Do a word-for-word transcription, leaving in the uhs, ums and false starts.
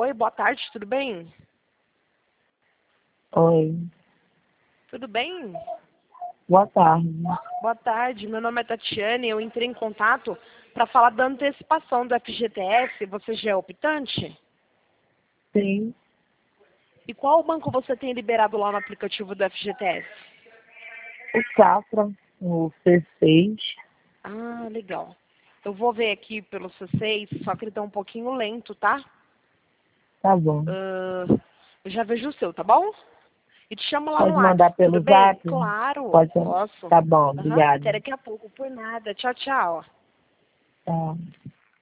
Oi, boa tarde, tudo bem? Oi, Tudo bem? boa tarde. Boa tarde, meu nome é Tatiane, eu entrei em contato para falar da antecipação do F G T S, você já é optante? Sim, E qual banco você tem liberado lá no aplicativo do F G T S? o Safra, o C seis. Ah, legal. Eu vou ver aqui pelo C seis, só que ele tá um pouquinho lento, tá? Tá bom. Ah, eu já vejo o seu, tá bom? E te chamo lá no Pode WhatsApp, mandar tudo pelo bem? Zap? Claro, Pode. posso. Tá bom, Aham, obrigada. até daqui a pouco, por nada. Tchau, tchau. Tá.